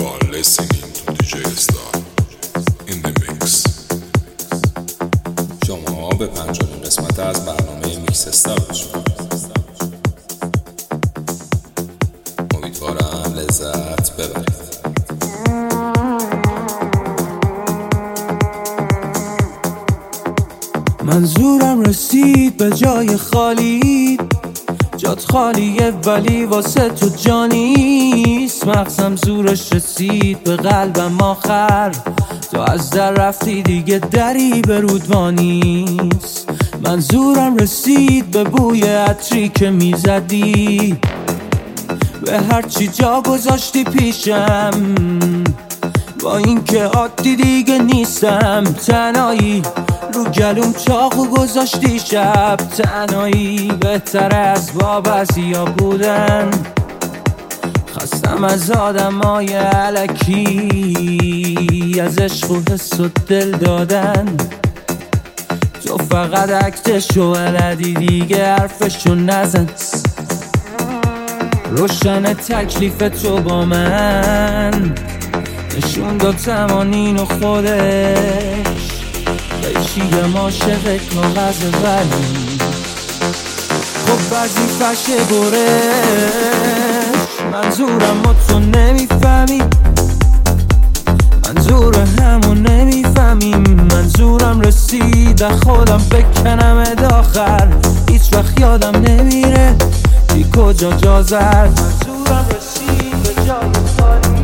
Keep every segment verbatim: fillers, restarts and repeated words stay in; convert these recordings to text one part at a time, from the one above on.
are listening to دی جی Star in the mix. شما به پنجمین قسمت از برنامه میکس استار گوش می‌کنید. امیدوارم لذت ببرید. منظورم رسید به جای خالی، جات خالیه ولی واسه تو جانیست. مغزم زورش رسید به قلبم آخر، تو از در رفتی دیگه دری به رودوانیست. منظورم رسید به بوی عطری که میزدی، به هرچی جا گذاشتی پیشم، با این که عادی دیگه نیستم. تنهایی رو گلوم چاقو گذاشتی شب، تنهایی بهتر از با بعضیا بودن. خستم از آدمای الکی، از عشق و حس و دل دادن. تو فقط اکتشو بلدی دیگه حرفشو نزن. روشن تکلیف تو با من، نشون داد تمانین و خودش بشیدم عاشق کاغذ ولی خب وظیفشه برش. منظورم و تو نمیفهمی، منظور همو نمیفهمیم. منظورم رسید خودم بکنم داخر، هیچ وقت یادم نمیره بی کجا جا زد. منظورم رسید به جای خالی،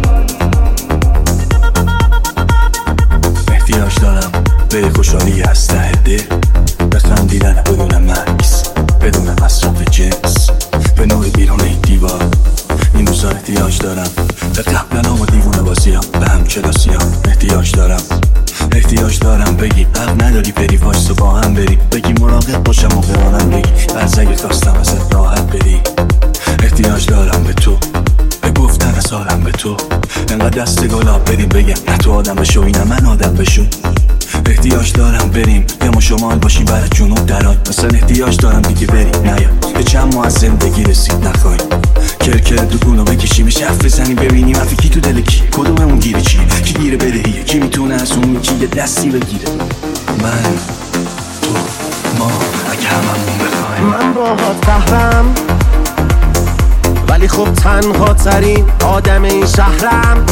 احتیاج دارم به خوشحالی از ته دل، بخندیدن بدون مکس، بدون مصرف جنس، به نور بیرون این دیوار. این روزا احتیاج دارم به قبلنام و دیوونه بازیم، به هم کلاسیم. احتیاج دارم احتیاج دارم بگی حق نداری بری وایس تو با هم بری، بگی مراقب باشم و بمانم، بگی از اگه خواستم ازت راحت بری. احتیاج دارم به تو، به گفتن سالم به تو، انقدر دست گلاب بدیم بگم نه تو آدم بشو اینم من آدم بشو. احتیاج دارم بریم یه ما شمال باشیم برای جنوب دران، مثلا احتیاج دارم دیگه بریم نیا به چند ماه از زندگی رسید نخواهیم کرکر دوگونو بکشیمش حرف بزنیم ببینیم حرفی کی تو دل کی، کدوممون گیره چیه، کی گیره بدهیه، کی میتونه از اون کی یه دستی بگیره. من تو ما اگه هممون بخوایم. من باهات قهرم ولی خب تنها ترین آدم این شهرم.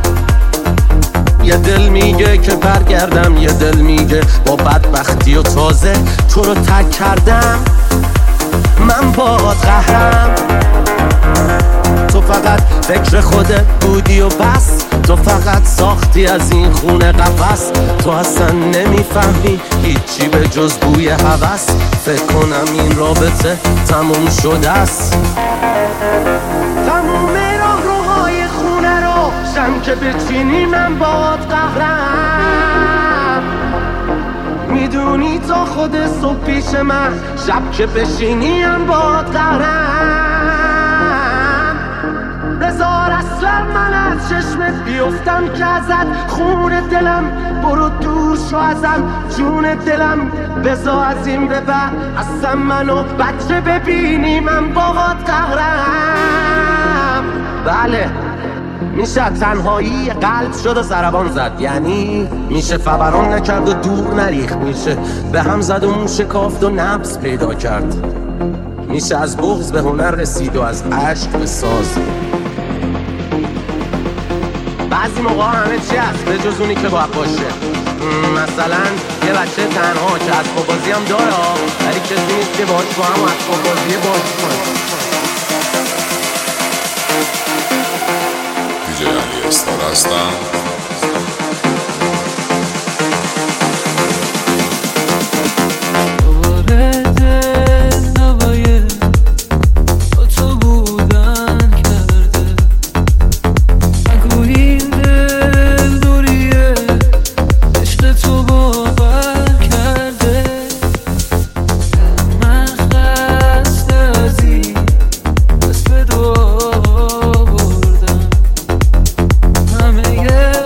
یه دل میگه که برگردم، یه دل میگه با بدبختی و تازه تو رو ترک کردم. من باهات قهرم، تو فقط فکر خودت بودی و بس، تو فقط ساختی از این خونه قفس. تو اصلا نمیفهمی هیچی به جز بوی هوس، فکر کنم این رابطه تموم شده است. تموم راه روهای خونه رو شم که بچینی من باهات قهرم. میدونی تا خود صبح پیش من، شب که بشینی هم باهات قهرم. بذار اصلا من از چشمت بیفتم که ازت خون دلم، برو دور شو ازم جون دلم. بذار از این به بعد اصلا منو بچه ببینی من باهات قهرم. بله میشه تنهایی قلب شد و ضربان زد، یعنی میشه فوران نکرد و دور نریخت، میشه به هم زد و موشه کافت و نبض پیدا کرد، میشه از بغض به هنر رسید و از عشق به ساز. بعضی موقع همه چی هست به جز اونی که باید باشه. مثلا یه بچه تنها که اسباب بازی هم داره ولی کسی نیست که باهاش با هم اسباب بازی بازی کنه. دی جی Star هستم. همه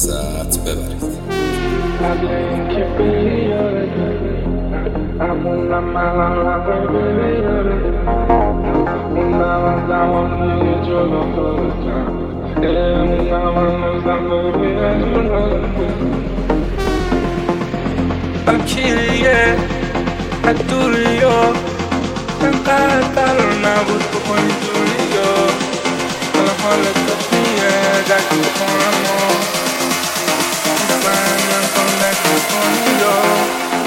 لذت ببرید. قبل اینکه بری همونم منم رفت بری موندم از زمانی جلو خودتم موندم هنوزم بری I'm کیریه از دوریا انقدر قرار نبود بکنی دوریا حالا حالت تخمیه دک بکنم و بزنم کن دک بکنی یا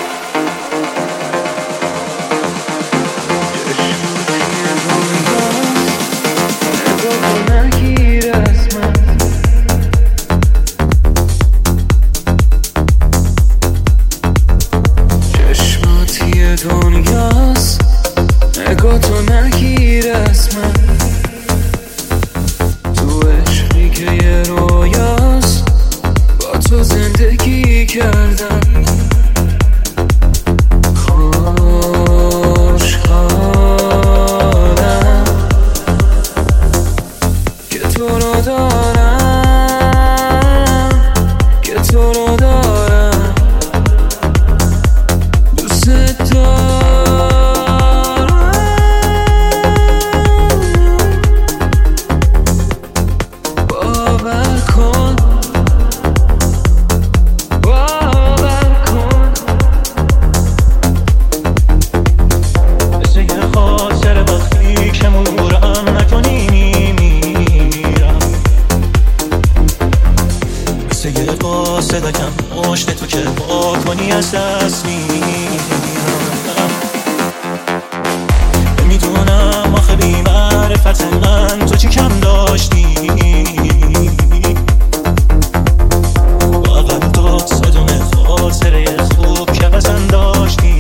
دنیاست نگاه تو نگیر از من تو عشقی که یه رویاست با تو زندگی کردم خوشحالم که تو رو دارم که تو رو دارم دوست صداکم مشت تو که با کنی از دست میرم نمیدونم آخه بی معرفت من تو چی کم داشتی با اول داد صدوم خاطره خوب که بزن داشتی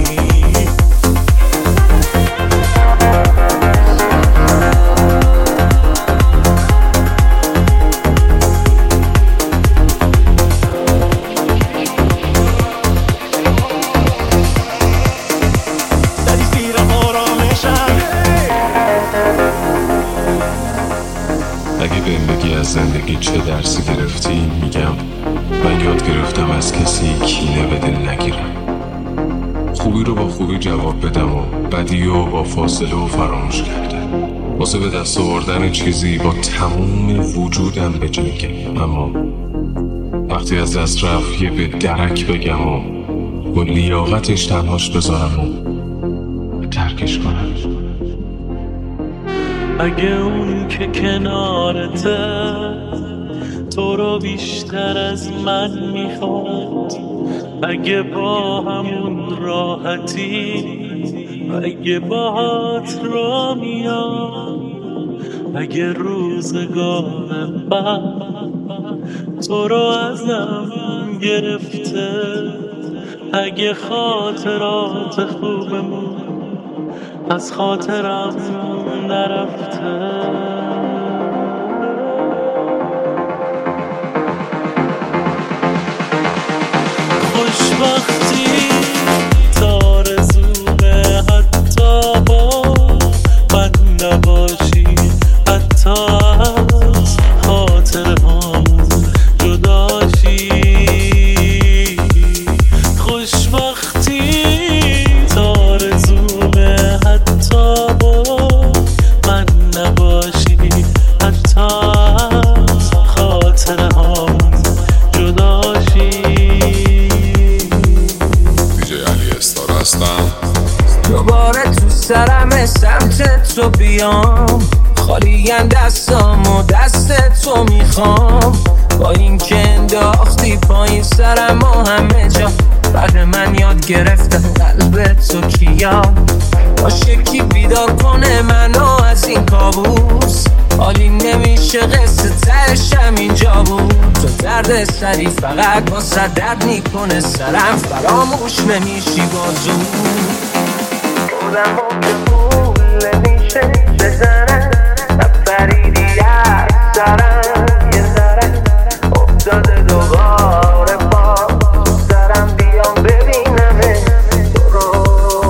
زندگی چه درسی گرفتی؟ میگم من یاد گرفتم از کسی کینه به دل نگیرم، خوبی رو با خوبی جواب بدم و بدی رو با فاصله و فراموش کردم واسه به دست آوردن چیزی با تموم وجودم بجنگم، اما وقتی از دست رفت یه به درک بگم و با لیاقتش تنهاش بذارم و ترکش کنم. اگه اون که کنارته تو رو بیشتر از من میخواد، اگه با همون راحتی، اگه باهات را میاد، اگه روزگار بعد تو رو ازم گرفته، اگه خاطرات خوبمون از خاطرم نرفته، خوشبختی تارزومه حتی با من نباشی، حتی از خاطر همون جداشی، خوشبختی تارزومه حتی با من نباشی، حتی از خاطر همون جداشی. دیجی علی استار هستم، دوباره تو سرم سمت تو بیام، خالی‌ام دستام و دست تو میخوام، با این که انداختی پایین سرم و همه جا، بعد من یاد گرفتم قلب تو کیا، باشه کی بیدار کنه منو از این کابوس، حالی نمیشه قصه تهش همینجا بود، تو درد سری فقط با صدرد میکنه سرم، فراموش نمیشی بازو خودم و که پول نمیشه بزنم، نفریدی از سرم یه ذره افتاده دوباره با تو سرم، بیام ببینم تو رو،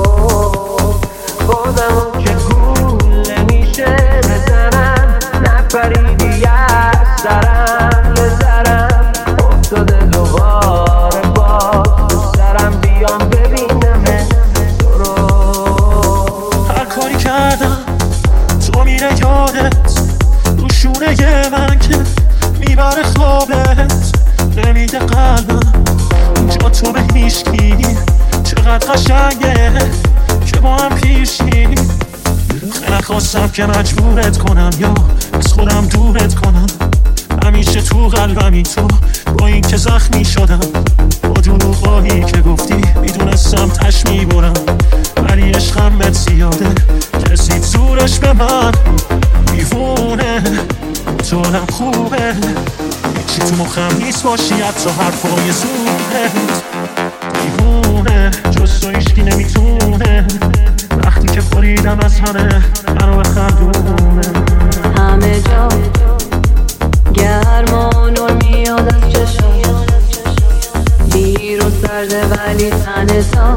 خودم و که پول نمیشه بزنم، نفریدی از سرم یه ذره یادت روشونه من که میبره خوابت نمیده قلبم جا تو به هیشکی چقدر قشنگه که با هم پیشیم نخواستم که مجبورت کنم یا از خودم دورت کنم همیشه تو قلبمی تو با این که زخمی شدم با دروغایی که گفتی میدونستم تش میبرم ولی عشقم بهت زیاده کسی زورش به من میوونه تو هم خوبه هیچی تو مخم نیست باشی حتی حرفای زورت میوونه جز تو هیچکی نمیتونه وقتی که خوریدم از همه منو بخندونه همه جا گرم و نور میاد از چشم بیرون سرده ولی تنه تا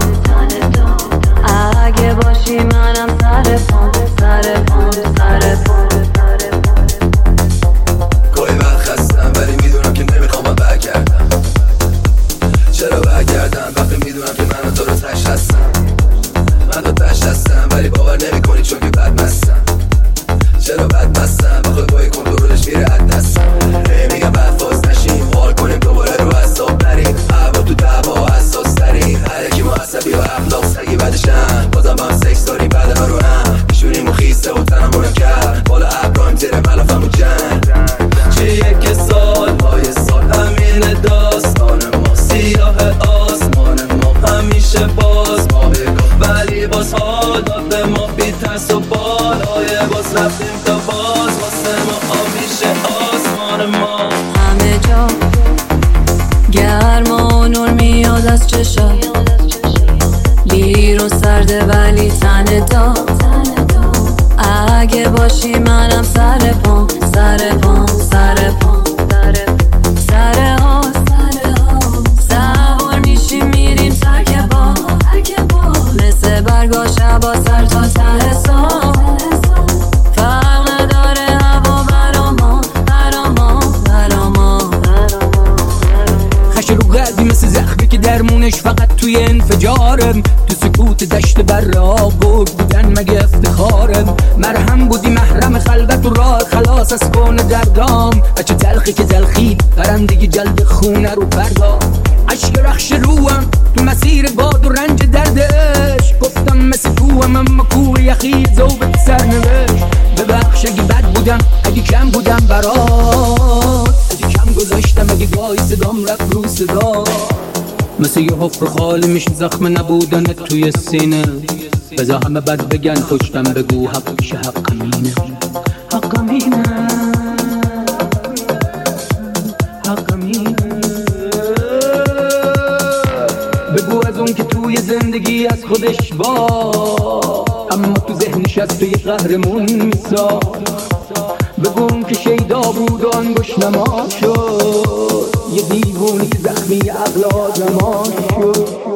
اگه باشی منم سر پام سر پام سر پام گاهی وقت خستم ولی میدونم که نمیخوام برگردم چرا برگردم وقتی میدونم که من و تو رو تش هستم من تو تش هستم ولی باور نمی کنی چون که بد مستم چرا بد مستم آخه با یک کنترلش میره از دستم نمیگم بعد فاز نشیم حال کنیم دوباره رو حساب بریم هوا تو دعوا حساس ترین هر کی ما عصبی و اخلاق سگی بعدشن بازم با هم سکس داریم بعد ها رو هم میشونیم و خیسته و تنمونم کرد بالا ابراهیم تیره ملافم و جنگ چه یک سال های سال همین داستان ما سیاه آسمان ما همیشه باز ما بگاه ولی باز حال داد به ما بی ترس و بالای باز رفتیم تا باز واسه ما همیشه آسمان ما همه جا گرم و نور میاد از چشم بیرون سرده ولی تنه دا اگه باشی منم سر پام سر پام سر پام سر ها سوار میشیم میریم ترک با مثل برگا شبا سر تا ته سام فرق نداره هوا برا ما برا ما برا ما خش رو قلبی مثل زخمی که درمونش فقط توی انفجارم تو سکوت دشت برا بود بودن مگه افتخارم مرهم بودی محرم خلوت و راه خلاص از کون دردام بچه تلخی که تلخی پرندگی جلد خونه رو پردا عشق رخش روم تو مسیر باد و رنج دردش گفتم مثل کوهم اما کوه یخی زوبت سر نوشت ببخش اگه بد بودم اگه کم بودم برات اگه کم گذاشتم اگه گاهی صدام رفت رو صدا مثل یه حفر خالی میشه زخم نبودنت توی سینه بذار همه بد بگن پشتم بگو حق میشه حق مینه حق مینه حق مینه بگو از اون که توی زندگی از خودش با اما تو ذهنش از توی قهرمون میساد بگو اون که شیدا بود و انگوش نما شد یه دیوونی که زخمی عقل آزما شد